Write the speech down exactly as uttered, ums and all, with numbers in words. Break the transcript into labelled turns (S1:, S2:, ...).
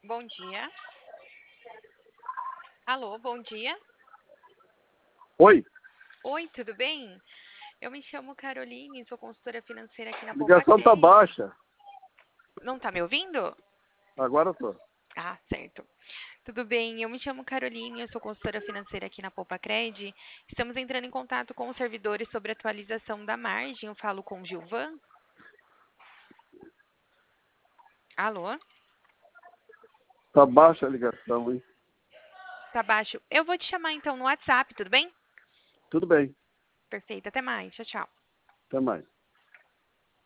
S1: Bom dia. Alô, bom dia.
S2: Oi,
S1: Oi, tudo bem? Eu me chamo Caroline, sou consultora financeira aqui na
S2: a
S1: Poupa
S2: ligação tá
S1: Cred.
S2: baixa.
S1: Não tá me ouvindo?
S2: Agora eu tô.
S1: Ah, certo. Tudo bem, eu me chamo Caroline, eu sou consultora financeira aqui na Poupa Cred. Estamos entrando em contato com os servidores sobre a atualização da margem. Eu falo com o Gilvan. Alô?
S2: Tá baixa a ligação, hein?
S1: Tá baixo. Eu vou te chamar então no WhatsApp, tudo bem?
S2: Tudo bem,
S1: Perfeito, até mais. Tchau, tchau.
S2: até mais.